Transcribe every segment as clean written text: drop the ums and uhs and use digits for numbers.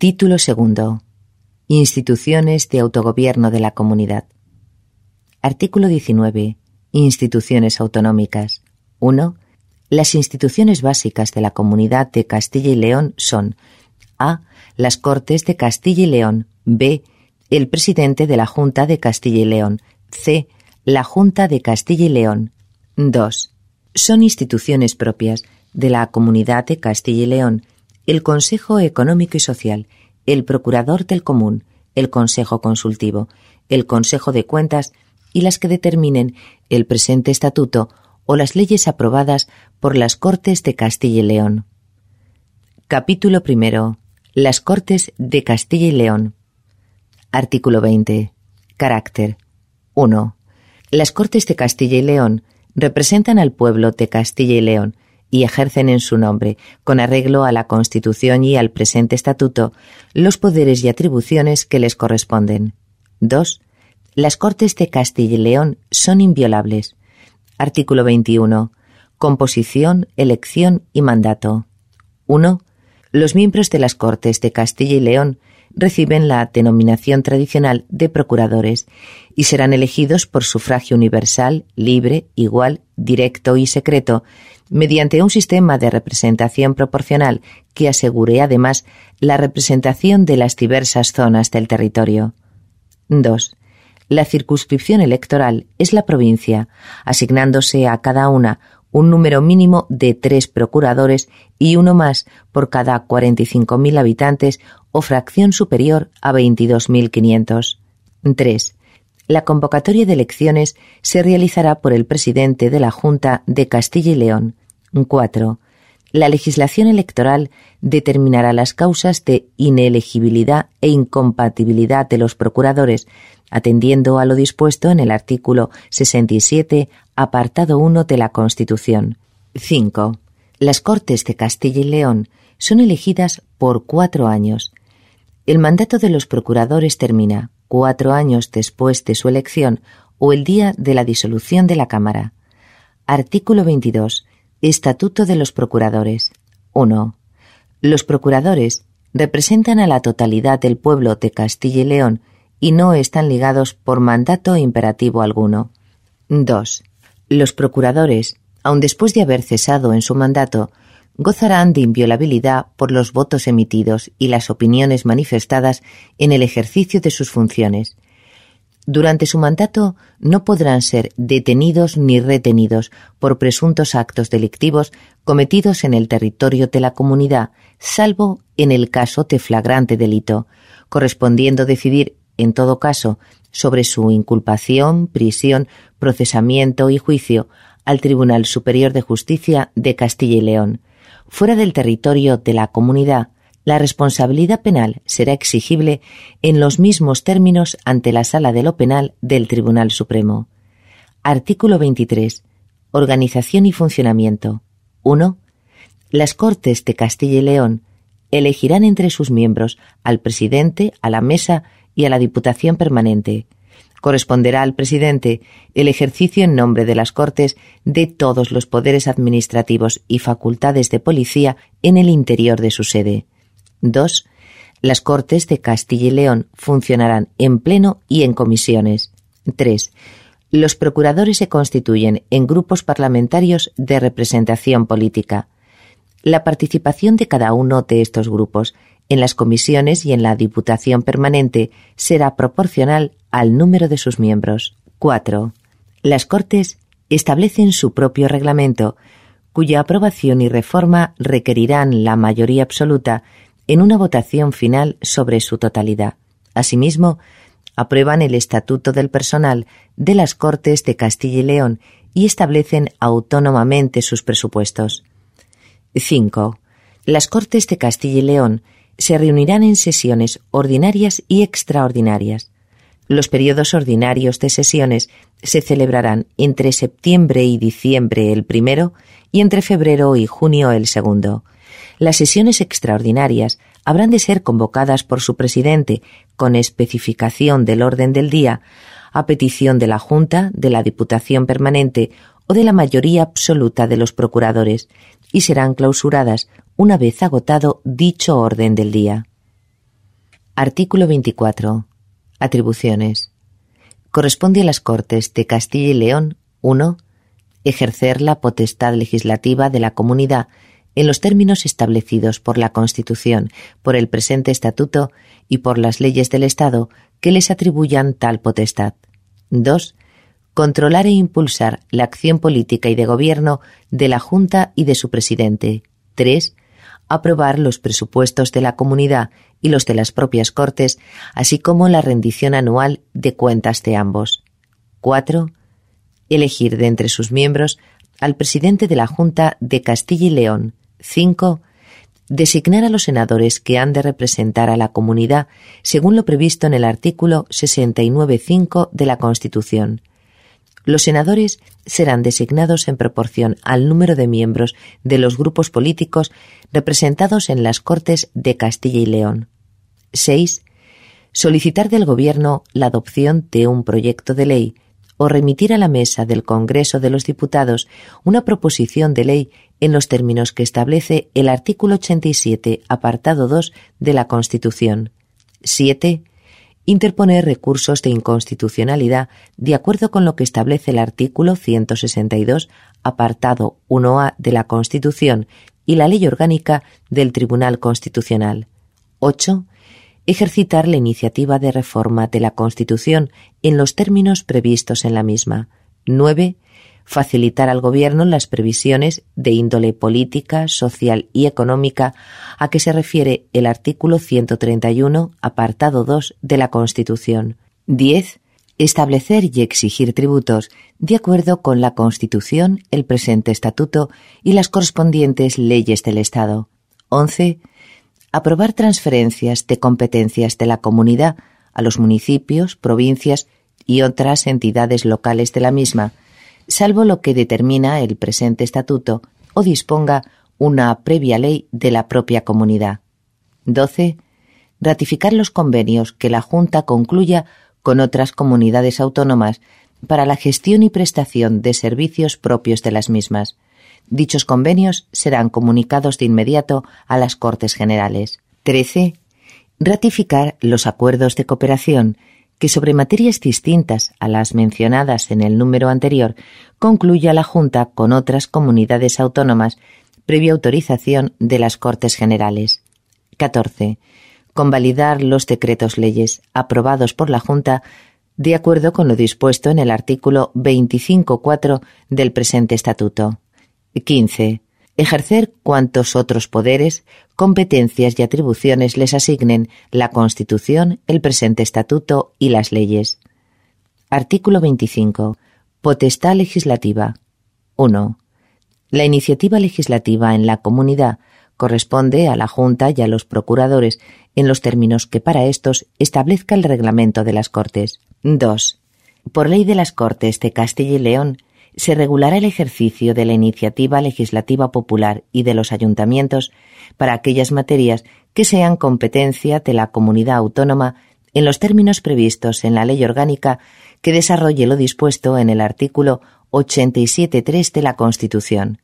Título segundo. Instituciones de autogobierno de la comunidad. Artículo 19. Instituciones autonómicas. 1. Las instituciones básicas de la Comunidad de Castilla y León son: A. Las Cortes de Castilla y León. B. El presidente de la Junta de Castilla y León. C. La Junta de Castilla y León. 2. Son instituciones propias de la Comunidad de Castilla y León el Consejo Económico y Social, el Procurador del Común, el Consejo Consultivo, el Consejo de Cuentas y las que determinen el presente estatuto o las leyes aprobadas por las Cortes de Castilla y León. Capítulo primero. Las Cortes de Castilla y León. Artículo 20. Carácter. 1. Las Cortes de Castilla y León representan al pueblo de Castilla y León y ejercen en su nombre, con arreglo a la Constitución y al presente estatuto, los poderes y atribuciones que les corresponden. 2. Las Cortes de Castilla y León son inviolables. Artículo 21. Composición, elección y mandato. 1. Los miembros de las Cortes de Castilla y León reciben la denominación tradicional de procuradores y serán elegidos por sufragio universal, libre, igual, directo y secreto, mediante un sistema de representación proporcional que asegure además la representación de las diversas zonas del territorio. 2. La circunscripción electoral es la provincia, asignándose a cada una un número mínimo de 3 procuradores y uno más por cada 45.000 habitantes o fracción superior a 22.500. 3. La convocatoria de elecciones se realizará por el presidente de la Junta de Castilla y León. 4. La legislación electoral determinará las causas de inelegibilidad e incompatibilidad de los procuradores, atendiendo a lo dispuesto en el artículo 67, apartado 1 de la Constitución. 5. Las Cortes de Castilla y León son elegidas por 4 años. El mandato de los procuradores termina 4 años después de su elección o el día de la disolución de la Cámara. Artículo 22. Estatuto de los Procuradores. 1. Los procuradores representan a la totalidad del pueblo de Castilla y León y no están ligados por mandato imperativo alguno. 2. Los procuradores, aun después de haber cesado en su mandato, gozarán de inviolabilidad por los votos emitidos y las opiniones manifestadas en el ejercicio de sus funciones. Durante su mandato no podrán ser detenidos ni retenidos por presuntos actos delictivos cometidos en el territorio de la comunidad, salvo en el caso de flagrante delito, correspondiendo decidir, en todo caso, sobre su inculpación, prisión, procesamiento y juicio al Tribunal Superior de Justicia de Castilla y León. Fuera del territorio de la comunidad, la responsabilidad penal será exigible en los mismos términos ante la Sala de lo Penal del Tribunal Supremo. Artículo 23. Organización y funcionamiento. 1. Las Cortes de Castilla y León elegirán entre sus miembros al presidente, a la mesa y a la Diputación Permanente. Corresponderá al presidente el ejercicio en nombre de las Cortes de todos los poderes administrativos y facultades de policía en el interior de su sede. 2. Las Cortes de Castilla y León funcionarán en pleno y en comisiones. 3. Los procuradores se constituyen en grupos parlamentarios de representación política. La participación de cada uno de estos grupos en las comisiones y en la Diputación Permanente será proporcional al número de sus miembros. 4. Las Cortes establecen su propio reglamento, cuya aprobación y reforma requerirán la mayoría absoluta en una votación final sobre su totalidad. Asimismo, aprueban el Estatuto del Personal de las Cortes de Castilla y León y establecen autónomamente sus presupuestos. 5. Las Cortes de Castilla y León se reunirán en sesiones ordinarias y extraordinarias. Los periodos ordinarios de sesiones se celebrarán entre septiembre y diciembre el primero y entre febrero y junio el segundo. Las sesiones extraordinarias habrán de ser convocadas por su presidente con especificación del orden del día, a petición de la Junta, de la Diputación Permanente o de la mayoría absoluta de los procuradores, y serán clausuradas una vez agotado dicho orden del día. Artículo 24. Atribuciones. Corresponde a las Cortes de Castilla y León 1. Ejercer la potestad legislativa de la Comunidad en los términos establecidos por la Constitución, por el presente Estatuto y por las leyes del Estado que les atribuyan tal potestad. 2. Controlar e impulsar la acción política y de gobierno de la Junta y de su presidente. 3. Aprobar los presupuestos de la Comunidad y los de las propias Cortes, así como la rendición anual de cuentas de ambos. 4. Elegir de entre sus miembros al presidente de la Junta de Castilla y León. 5. Designar a los senadores que han de representar a la Comunidad según lo previsto en el artículo 69.5 de la Constitución. Los senadores serán designados en proporción al número de miembros de los grupos políticos representados en las Cortes de Castilla y León. 6. Solicitar del Gobierno la adopción de un proyecto de ley o remitir a la mesa del Congreso de los Diputados una proposición de ley en los términos que establece el artículo 87, apartado 2 de la Constitución. 7. Interponer recursos de inconstitucionalidad de acuerdo con lo que establece el artículo 162, apartado 1a de la Constitución y la Ley Orgánica del Tribunal Constitucional. 8. Ejercitar la iniciativa de reforma de la Constitución en los términos previstos en la misma. 9. Facilitar al Gobierno las previsiones de índole política, social y económica a que se refiere el artículo 131, apartado 2 de la Constitución. 10. Establecer y exigir tributos de acuerdo con la Constitución, el presente Estatuto y las correspondientes leyes del Estado. 11. Aprobar transferencias de competencias de la Comunidad a los municipios, provincias y otras entidades locales de la misma, salvo lo que determina el presente Estatuto o disponga una previa ley de la propia Comunidad. 12. Ratificar los convenios que la Junta concluya con otras comunidades autónomas para la gestión y prestación de servicios propios de las mismas. Dichos convenios serán comunicados de inmediato a las Cortes Generales. 13. Ratificar los acuerdos de cooperación que sobre materias distintas a las mencionadas en el número anterior concluya la Junta con otras comunidades autónomas previa autorización de las Cortes Generales. 14. Convalidar los decretos leyes aprobados por la Junta de acuerdo con lo dispuesto en el artículo 25.4 del presente Estatuto. 15. Ejercer cuantos otros poderes, competencias y atribuciones les asignen la Constitución, el presente Estatuto y las leyes. Artículo 25. Potestad legislativa. 1. La iniciativa legislativa en la Comunidad corresponde a la Junta y a los procuradores en los términos que para estos establezca el reglamento de las Cortes. 2. Por ley de las Cortes de Castilla y León, se regulará el ejercicio de la iniciativa legislativa popular y de los ayuntamientos para aquellas materias que sean competencia de la comunidad autónoma en los términos previstos en la Ley Orgánica que desarrolle lo dispuesto en el artículo 87.3 de la Constitución.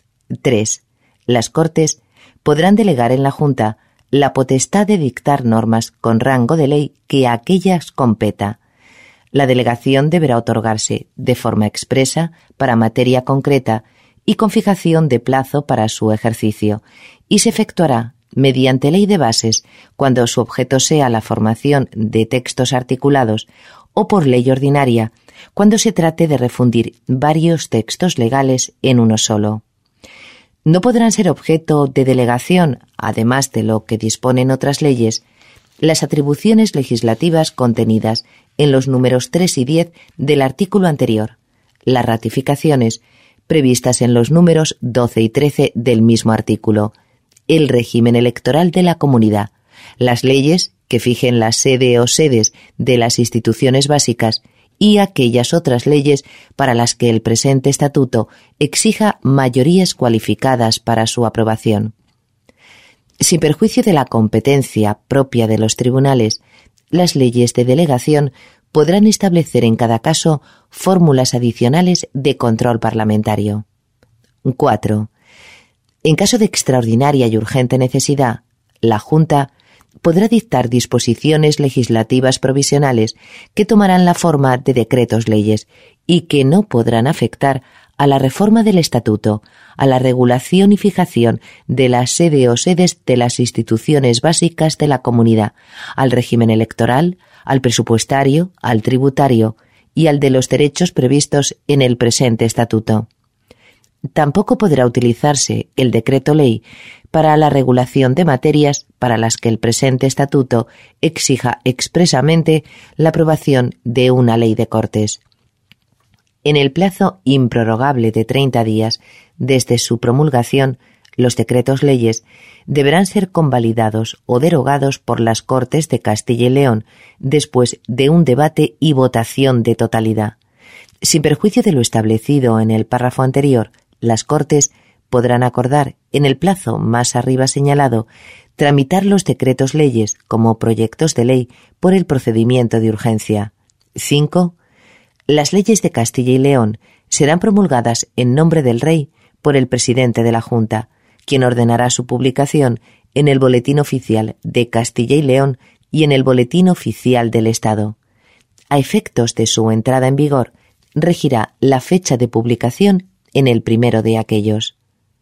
3. Las Cortes podrán delegar en la Junta la potestad de dictar normas con rango de ley que a aquellas competa. La delegación deberá otorgarse de forma expresa para materia concreta y con fijación de plazo para su ejercicio, y se efectuará mediante ley de bases cuando su objeto sea la formación de textos articulados o por ley ordinaria cuando se trate de refundir varios textos legales en uno solo. No podrán ser objeto de delegación, además de lo que disponen otras leyes, las atribuciones legislativas contenidas en los números 3 y 10 del artículo anterior, las ratificaciones previstas en los números 12 y 13 del mismo artículo, el régimen electoral de la Comunidad, las leyes que fijen la sede o sedes de las instituciones básicas y aquellas otras leyes para las que el presente Estatuto exija mayorías cualificadas para su aprobación. Sin perjuicio de la competencia propia de los tribunales, las leyes de delegación podrán establecer en cada caso fórmulas adicionales de control parlamentario. 4. En caso de extraordinaria y urgente necesidad, la Junta podrá dictar disposiciones legislativas provisionales que tomarán la forma de decretos leyes y que no podrán afectar a la reforma del Estatuto, a la regulación y fijación de la sede o sedes de las instituciones básicas de la comunidad, al régimen electoral, al presupuestario, al tributario y al de los derechos previstos en el presente Estatuto. Tampoco podrá utilizarse el decreto ley para la regulación de materias para las que el presente Estatuto exija expresamente la aprobación de una ley de Cortes. En el plazo improrrogable de 30 días desde su promulgación, los decretos leyes deberán ser convalidados o derogados por las Cortes de Castilla y León después de un debate y votación de totalidad. Sin perjuicio de lo establecido en el párrafo anterior, las Cortes podrán acordar, en el plazo más arriba señalado, tramitar los decretos leyes como proyectos de ley por el procedimiento de urgencia. 5. Las leyes de Castilla y León serán promulgadas en nombre del Rey por el presidente de la Junta, quien ordenará su publicación en el Boletín Oficial de Castilla y León y en el Boletín Oficial del Estado. A efectos de su entrada en vigor, regirá la fecha de publicación en el primero de aquellos.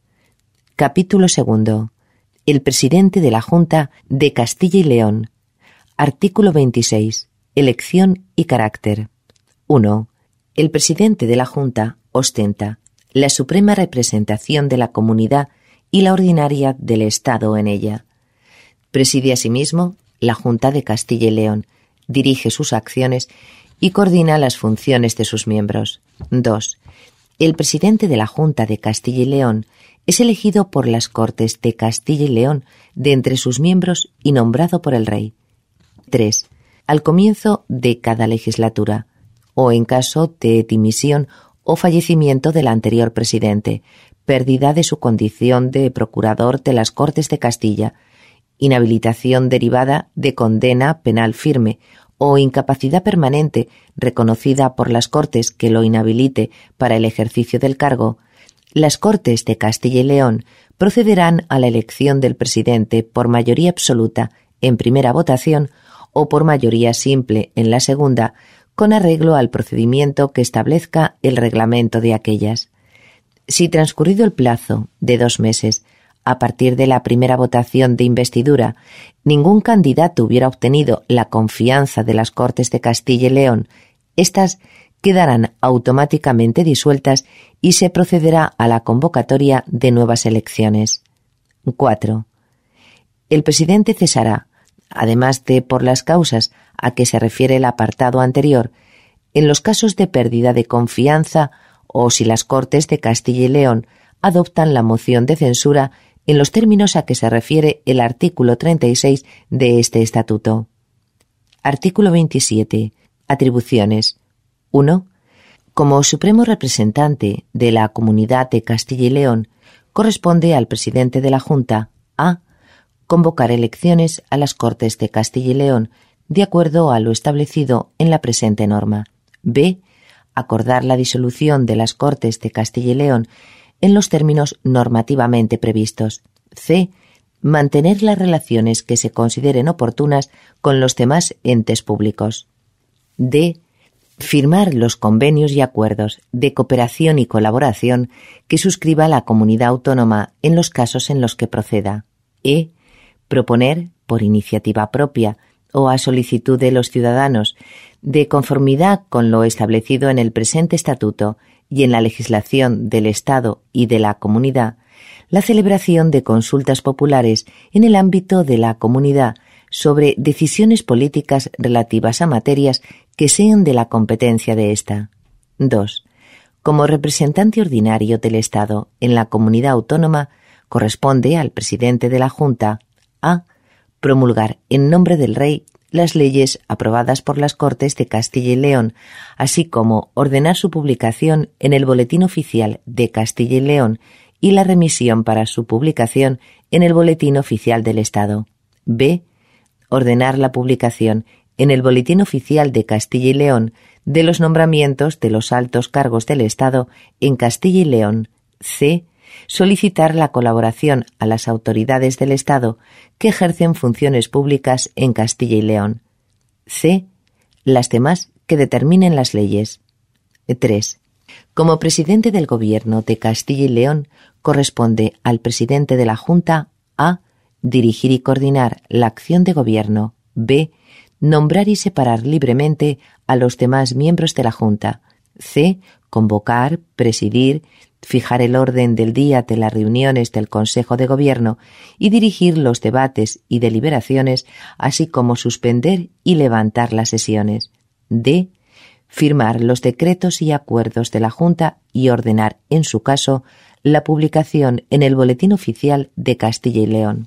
Capítulo 2. El presidente de la Junta de Castilla y León. Artículo 26. Elección y carácter. 1. El presidente de la Junta ostenta la suprema representación de la comunidad y la ordinaria del Estado en ella. Preside asimismo la Junta de Castilla y León, dirige sus acciones y coordina las funciones de sus miembros. 2. El presidente de la Junta de Castilla y León es elegido por las Cortes de Castilla y León de entre sus miembros y nombrado por el Rey. 3. Al comienzo de cada legislatura, o en caso de dimisión o fallecimiento del anterior presidente, pérdida de su condición de procurador de las Cortes de Castilla, inhabilitación derivada de condena penal firme o incapacidad permanente reconocida por las Cortes que lo inhabilite para el ejercicio del cargo, las Cortes de Castilla y León procederán a la elección del presidente por mayoría absoluta en primera votación o por mayoría simple en la segunda, con arreglo al procedimiento que establezca el reglamento de aquellas. Si transcurrido el plazo de 2 meses, a partir de la primera votación de investidura, ningún candidato hubiera obtenido la confianza de las Cortes de Castilla y León, éstas quedarán automáticamente disueltas y se procederá a la convocatoria de nuevas elecciones. 4. El presidente cesará, además de por las causas a que se refiere el apartado anterior, en los casos de pérdida de confianza o si las Cortes de Castilla y León adoptan la moción de censura en los términos a que se refiere el artículo 36 de este estatuto. Artículo 27. Atribuciones. 1. Como supremo representante de la Comunidad de Castilla y León, corresponde al presidente de la Junta a convocar elecciones a las Cortes de Castilla y León de acuerdo a lo establecido en la presente norma. B. Acordar la disolución de las Cortes de Castilla y León en los términos normativamente previstos. C. Mantener las relaciones que se consideren oportunas con los demás entes públicos. D. Firmar los convenios y acuerdos de cooperación y colaboración que suscriba la comunidad autónoma en los casos en los que proceda. E. Proponer, por iniciativa propia o a solicitud de los ciudadanos, de conformidad con lo establecido en el presente estatuto y en la legislación del Estado y de la comunidad, la celebración de consultas populares en el ámbito de la comunidad sobre decisiones políticas relativas a materias que sean de la competencia de ésta. 2. Como representante ordinario del Estado en la comunidad autónoma, corresponde al presidente de la Junta a promulgar en nombre del Rey las leyes aprobadas por las Cortes de Castilla y León, así como ordenar su publicación en el Boletín Oficial de Castilla y León y la remisión para su publicación en el Boletín Oficial del Estado. B. Ordenar la publicación en el Boletín Oficial de Castilla y León de los nombramientos de los altos cargos del Estado en Castilla y León. C. solicitar la colaboración a las autoridades del Estado que ejercen funciones públicas en Castilla y León. C. Las demás que determinen las leyes. 3. Como presidente del Gobierno de Castilla y León, corresponde al presidente de la Junta a. Dirigir y coordinar la acción de gobierno. B. Nombrar y separar libremente a los demás miembros de la Junta. C. Convocar, presidir, fijar el orden del día de las reuniones del Consejo de Gobierno y dirigir los debates y deliberaciones, así como suspender y levantar las sesiones. D. Firmar los decretos y acuerdos de la Junta y ordenar, en su caso, la publicación en el Boletín Oficial de Castilla y León.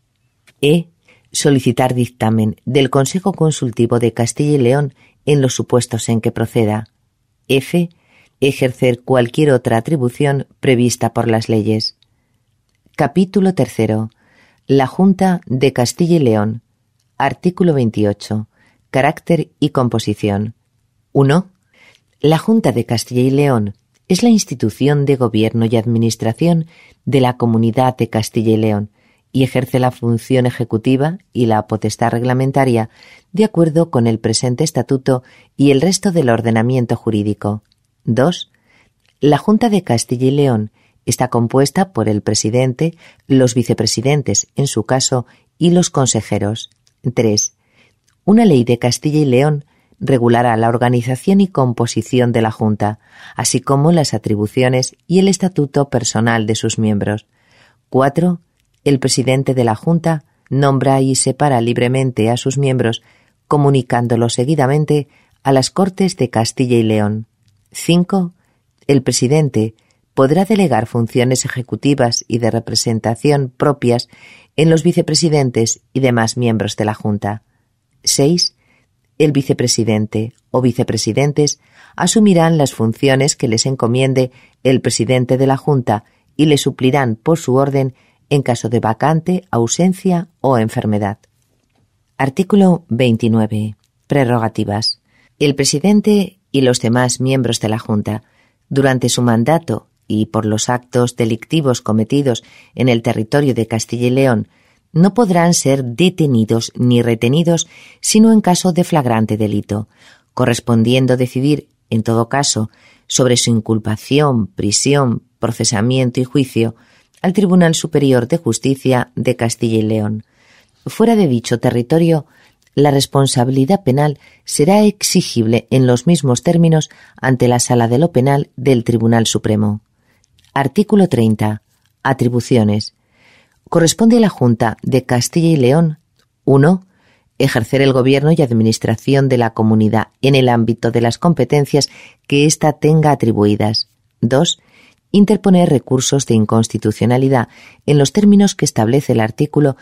E. Solicitar dictamen del Consejo Consultivo de Castilla y León en los supuestos en que proceda. F. Ejercer cualquier otra atribución prevista por las leyes. Capítulo 3. La Junta de Castilla y León. Artículo 28. Carácter y composición. 1. La Junta de Castilla y León es la institución de gobierno y administración de la Comunidad de Castilla y León y ejerce la función ejecutiva y la potestad reglamentaria de acuerdo con el presente estatuto y el resto del ordenamiento jurídico. 2. La Junta de Castilla y León está compuesta por el presidente, los vicepresidentes, en su caso, y los consejeros. 3. Una ley de Castilla y León regulará la organización y composición de la Junta, así como las atribuciones y el estatuto personal de sus miembros. 4. El presidente de la Junta nombra y separa libremente a sus miembros, comunicándolos seguidamente a las Cortes de Castilla y León. 5. El presidente podrá delegar funciones ejecutivas y de representación propias en los vicepresidentes y demás miembros de la Junta. 6. El vicepresidente o vicepresidentes asumirán las funciones que les encomiende el presidente de la Junta y le suplirán por su orden en caso de vacante, ausencia o enfermedad. Artículo 29. Prerrogativas. El presidente y los demás miembros de la Junta, durante su mandato y por los actos delictivos cometidos en el territorio de Castilla y León, no podrán ser detenidos ni retenidos sino en caso de flagrante delito, correspondiendo decidir, en todo caso, sobre su inculpación, prisión, procesamiento y juicio al Tribunal Superior de Justicia de Castilla y León. Fuera de dicho territorio, la responsabilidad penal será exigible en los mismos términos ante la Sala de lo Penal del Tribunal Supremo. Artículo 30. Atribuciones. Corresponde a la Junta de Castilla y León 1. Ejercer el gobierno y administración de la comunidad en el ámbito de las competencias que ésta tenga atribuidas. 2. Interponer recursos de inconstitucionalidad en los términos que establece el artículo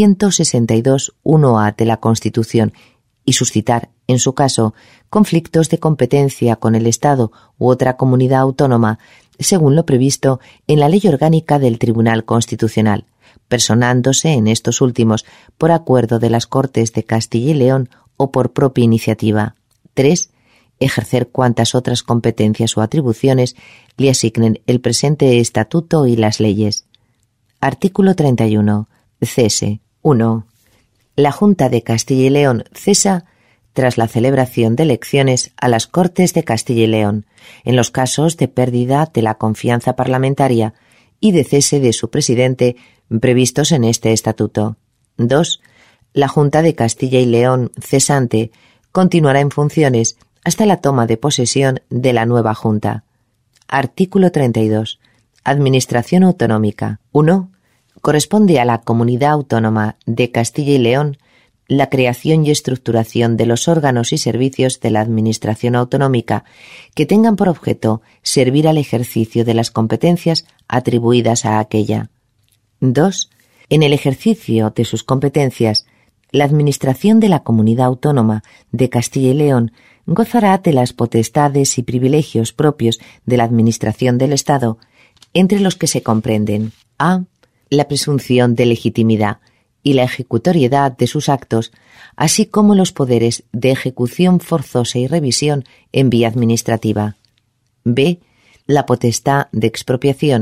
162.1a de la Constitución y suscitar, en su caso, conflictos de competencia con el Estado u otra comunidad autónoma, según lo previsto en la Ley Orgánica del Tribunal Constitucional, personándose en estos últimos por acuerdo de las Cortes de Castilla y León o por propia iniciativa. 3. Ejercer cuantas otras competencias o atribuciones le asignen el presente estatuto y las leyes. Artículo 31. Cese. 1. La Junta de Castilla y León cesa tras la celebración de elecciones a las Cortes de Castilla y León, en los casos de pérdida de la confianza parlamentaria y de cese de su presidente previstos en este estatuto. 2. La Junta de Castilla y León cesante continuará en funciones hasta la toma de posesión de la nueva Junta. Artículo 32. Administración autonómica. 1. Corresponde a la Comunidad Autónoma de Castilla y León la creación y estructuración de los órganos y servicios de la Administración autonómica que tengan por objeto servir al ejercicio de las competencias atribuidas a aquella. 2. En el ejercicio de sus competencias, la Administración de la Comunidad Autónoma de Castilla y León gozará de las potestades y privilegios propios de la Administración del Estado, entre los que se comprenden a. La presunción de legitimidad y la ejecutoriedad de sus actos, así como los poderes de ejecución forzosa y revisión en vía administrativa. B. La potestad de expropiación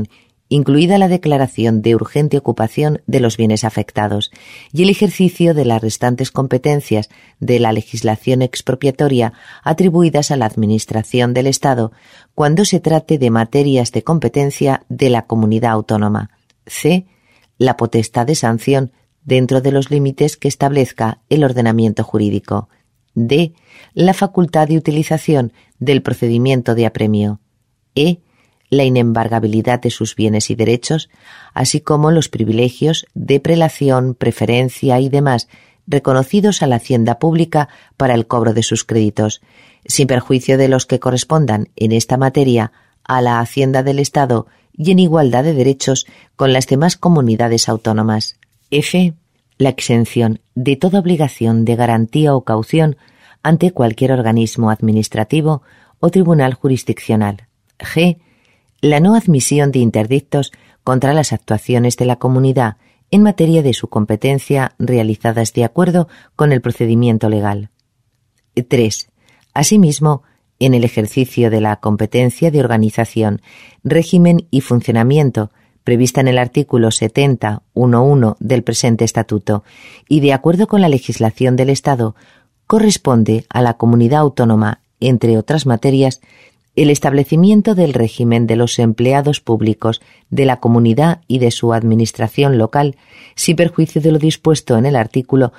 incluida la declaración de urgente ocupación de los bienes afectados y el ejercicio de las restantes competencias de la legislación expropiatoria atribuidas a la Administración del Estado cuando se trate de materias de competencia de la comunidad autónoma. C. La potestad de sanción dentro de los límites que establezca el ordenamiento jurídico. D. La facultad de utilización del procedimiento de apremio. E. La inembargabilidad de sus bienes y derechos, así como los privilegios de prelación, preferencia y demás reconocidos a la hacienda pública para el cobro de sus créditos, sin perjuicio de los que correspondan en esta materia a la hacienda del Estado y en igualdad de derechos con las demás comunidades autónomas. F. La exención de toda obligación de garantía o caución ante cualquier organismo administrativo o tribunal jurisdiccional. G. La no admisión de interdictos contra las actuaciones de la comunidad en materia de su competencia realizadas de acuerdo con el procedimiento legal. 3. Asimismo, en el ejercicio de la competencia de organización, régimen y funcionamiento prevista en el artículo 70.1.1 del presente estatuto y de acuerdo con la legislación del Estado, corresponde a la comunidad autónoma, entre otras materias, el establecimiento del régimen de los empleados públicos de la comunidad y de su administración local, sin perjuicio de lo dispuesto en el artículo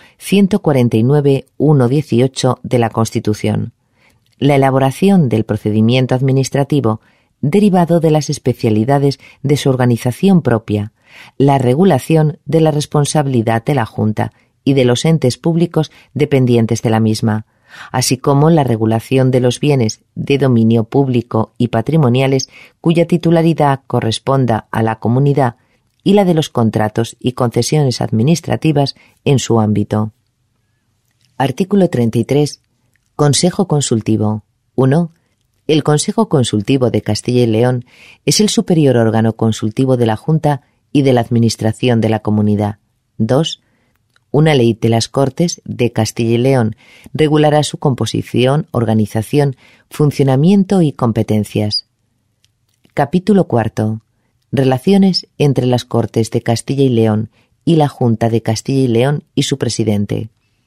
149.1.18 de la Constitución. La elaboración del procedimiento administrativo derivado de las especialidades de su organización propia, la regulación de la responsabilidad de la Junta y de los entes públicos dependientes de la misma, así como la regulación de los bienes de dominio público y patrimoniales cuya titularidad corresponda a la comunidad y la de los contratos y concesiones administrativas en su ámbito. Artículo 33. Consejo Consultivo. 1. El Consejo Consultivo de Castilla y León es el superior órgano consultivo de la Junta y de la Administración de la Comunidad. 2. Una ley de las Cortes de Castilla y León regulará su composición, organización, funcionamiento y competencias. Capítulo 4. Relaciones entre las Cortes de Castilla y León y la Junta de Castilla y León y su presidente.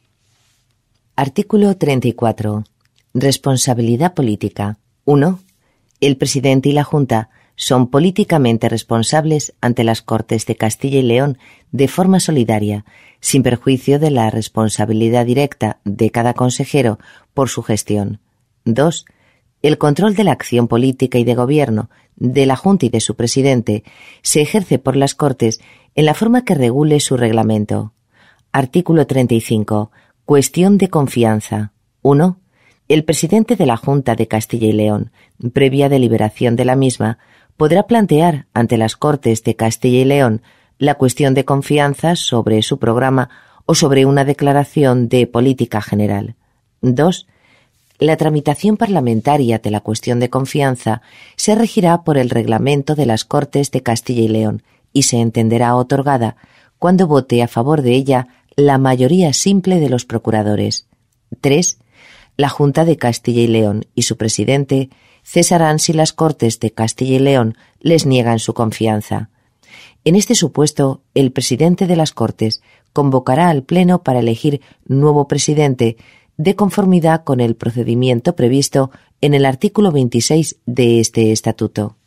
Artículo 34. Responsabilidad política. 1. El presidente y la Junta son políticamente responsables ante las Cortes de Castilla y León de forma solidaria, sin perjuicio de la responsabilidad directa de cada consejero por su gestión. 2. El control de la acción política y de gobierno de la Junta y de su presidente se ejerce por las Cortes en la forma que regule su reglamento. Artículo 35. Cuestión de confianza. 1. El presidente de la Junta de Castilla y León, previa deliberación de la misma, podrá plantear ante las Cortes de Castilla y León la cuestión de confianza sobre su programa o sobre una declaración de política general. 2. La tramitación parlamentaria de la cuestión de confianza se regirá por el reglamento de las Cortes de Castilla y León y se entenderá otorgada cuando vote a favor de ella la mayoría simple de los procuradores. 3. La Junta de Castilla y León y su presidente cesarán si las Cortes de Castilla y León les niegan su confianza. En este supuesto, el presidente de las Cortes convocará al Pleno para elegir nuevo presidente de conformidad con el procedimiento previsto en el artículo 26 de este estatuto.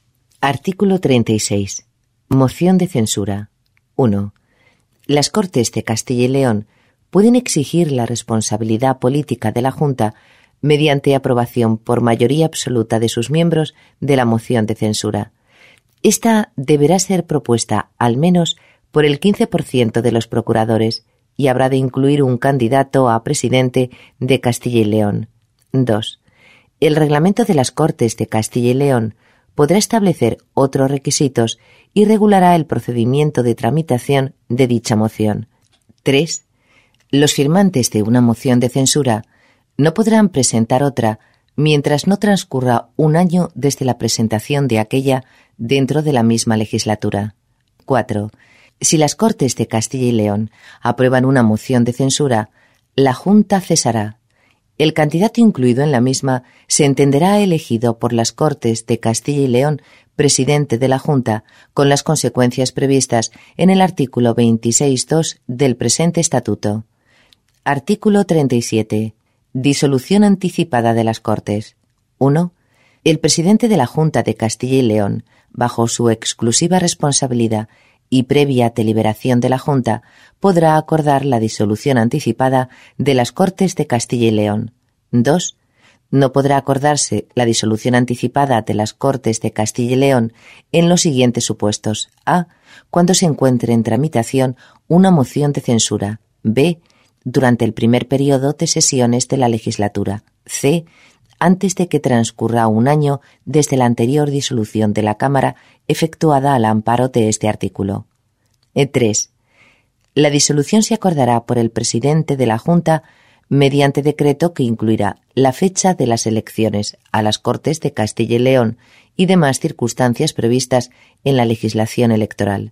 Artículo 36. Moción de censura. 1. Las Cortes de Castilla y León pueden exigir la responsabilidad política de la Junta mediante aprobación por mayoría absoluta de sus miembros de la moción de censura. Esta deberá ser propuesta al menos por el 15% de los procuradores y habrá de incluir un candidato a presidente de Castilla y León. 2. El reglamento de las Cortes de Castilla y León podrá establecer otros requisitos y regulará el procedimiento de tramitación de dicha moción. 3. Los firmantes de una moción de censura no podrán presentar otra mientras no transcurra un año desde la presentación de aquella dentro de la misma legislatura. 4. Si las Cortes de Castilla y León aprueban una moción de censura, la Junta cesará El candidato incluido en la misma se entenderá elegido por las Cortes de Castilla y León presidente de la Junta, con las consecuencias previstas en el artículo 26.2 del presente estatuto. Artículo 37. Disolución anticipada de las Cortes. 1. El presidente de la Junta de Castilla y León, bajo su exclusiva responsabilidad y previa deliberación de la Junta, podrá acordar la disolución anticipada de las Cortes de Castilla y León. 2. No podrá acordarse la disolución anticipada de las Cortes de Castilla y León en los siguientes supuestos: a. Cuando se encuentre en tramitación una moción de censura; b. Durante el primer periodo de sesiones de la legislatura; c. Antes de que transcurra un año desde la anterior disolución de la Cámara efectuada al amparo de este artículo. 3. La disolución se acordará por el presidente de la Junta mediante decreto que incluirá la fecha de las elecciones a las Cortes de Castilla y León y demás circunstancias previstas en la legislación electoral.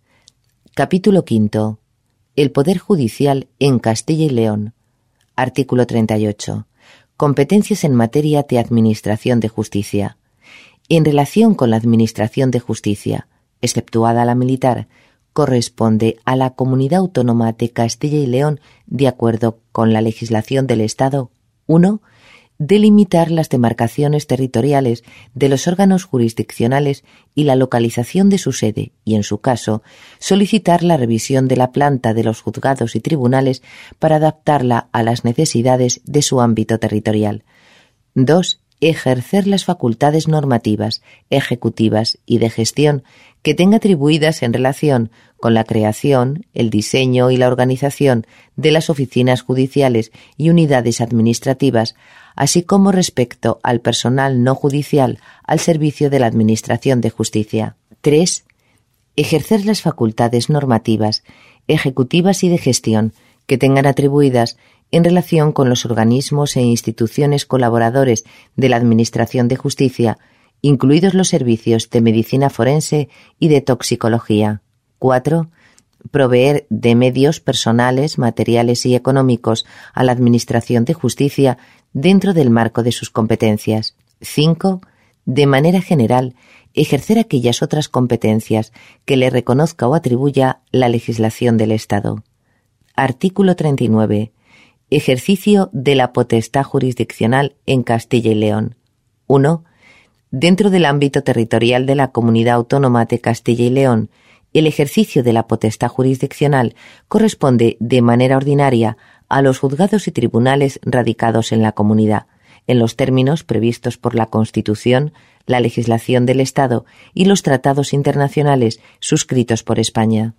Capítulo V. El Poder Judicial en Castilla y León. Artículo 38. Competencias en materia de administración de justicia. En relación con la administración de justicia, exceptuada la militar, corresponde a la Comunidad Autónoma de Castilla y León, de acuerdo con la legislación del Estado: 1. Delimitar las demarcaciones territoriales de los órganos jurisdiccionales y la localización de su sede y, en su caso, solicitar la revisión de la planta de los juzgados y tribunales para adaptarla a las necesidades de su ámbito territorial. 2. Ejercer las facultades normativas, ejecutivas y de gestión que tenga atribuidas en relación con la creación, el diseño y la organización de las oficinas judiciales y unidades administrativas, así como respecto al personal no judicial al servicio de la Administración de Justicia. 3. Ejercer las facultades normativas, ejecutivas y de gestión que tengan atribuidas en relación con los organismos e instituciones colaboradores de la Administración de Justicia, incluidos los servicios de medicina forense y de toxicología. 4. Proveer de medios personales, materiales y económicos a la Administración de Justicia dentro del marco de sus competencias. 5. De manera general, ejercer aquellas otras competencias que le reconozca o atribuya la legislación del Estado. Artículo 39. Ejercicio de la potestad jurisdiccional en Castilla y León. 1. Dentro del ámbito territorial de la Comunidad Autónoma de Castilla y León, el ejercicio de la potestad jurisdiccional corresponde de manera ordinaria a los juzgados y tribunales radicados en la comunidad, en los términos previstos por la Constitución, la legislación del Estado y los tratados internacionales suscritos por España.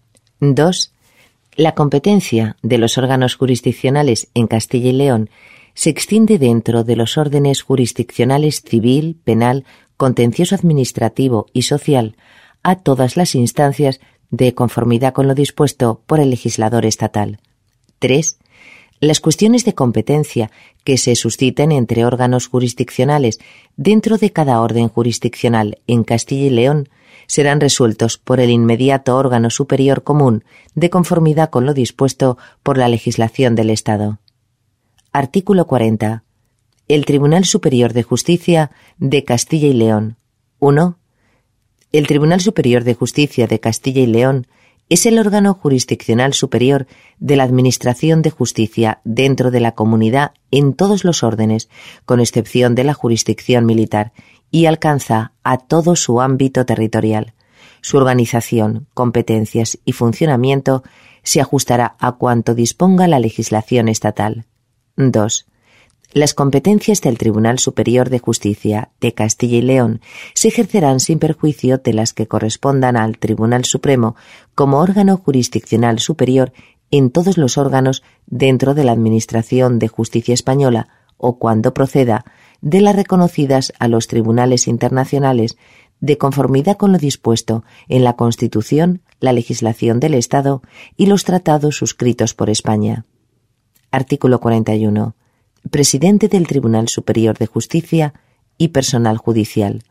2. La competencia de los órganos jurisdiccionales en Castilla y León se extiende dentro de los órdenes jurisdiccionales civil, penal, contencioso administrativo y social a todas las instancias de conformidad con lo dispuesto por el legislador estatal. 3. Las cuestiones de competencia que se susciten entre órganos jurisdiccionales dentro de cada orden jurisdiccional en Castilla y León serán resueltos por el inmediato órgano superior común de conformidad con lo dispuesto por la legislación del Estado. Artículo 40. El Tribunal Superior de Justicia de Castilla y León. 1. El Tribunal Superior de Justicia de Castilla y León es el órgano jurisdiccional superior de la Administración de Justicia dentro de la comunidad en todos los órdenes, con excepción de la jurisdicción militar, y alcanza a todo su ámbito territorial. Su organización, competencias y funcionamiento se ajustará a cuanto disponga la legislación estatal. 2. Las competencias del Tribunal Superior de Justicia de Castilla y León se ejercerán sin perjuicio de las que correspondan al Tribunal Supremo como órgano jurisdiccional superior en todos los órganos dentro de la Administración de Justicia española o, cuando proceda, de las reconocidas a los tribunales internacionales de conformidad con lo dispuesto en la Constitución, la legislación del Estado y los tratados suscritos por España. Artículo 41. Presidente del Tribunal Superior de Justicia y personal judicial.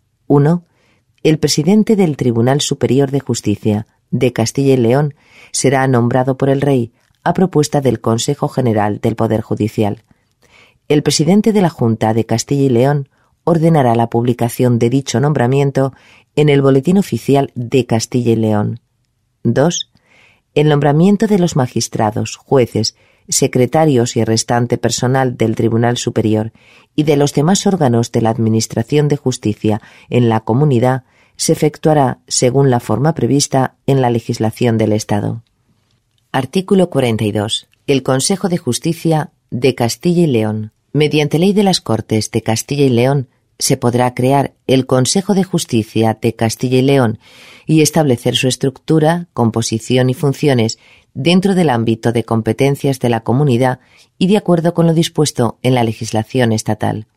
1. El presidente del Tribunal Superior de Justicia de Castilla y León será nombrado por el Rey a propuesta del Consejo General del Poder Judicial. el presidente de la Junta de Castilla y León ordenará la publicación de dicho nombramiento en el Boletín Oficial de Castilla y León. 2. El nombramiento de los magistrados, jueces, secretarios y restante personal del Tribunal Superior y de los demás órganos de la Administración de Justicia en la comunidad se efectuará según la forma prevista en la legislación del Estado. Artículo 42. El Consejo de Justicia de Castilla y León. Mediante ley de las Cortes de Castilla y León se podrá crear el Consejo de Justicia de Castilla y León y establecer su estructura, composición y funciones dentro del ámbito de competencias de la comunidad y de acuerdo con lo dispuesto en la legislación estatal.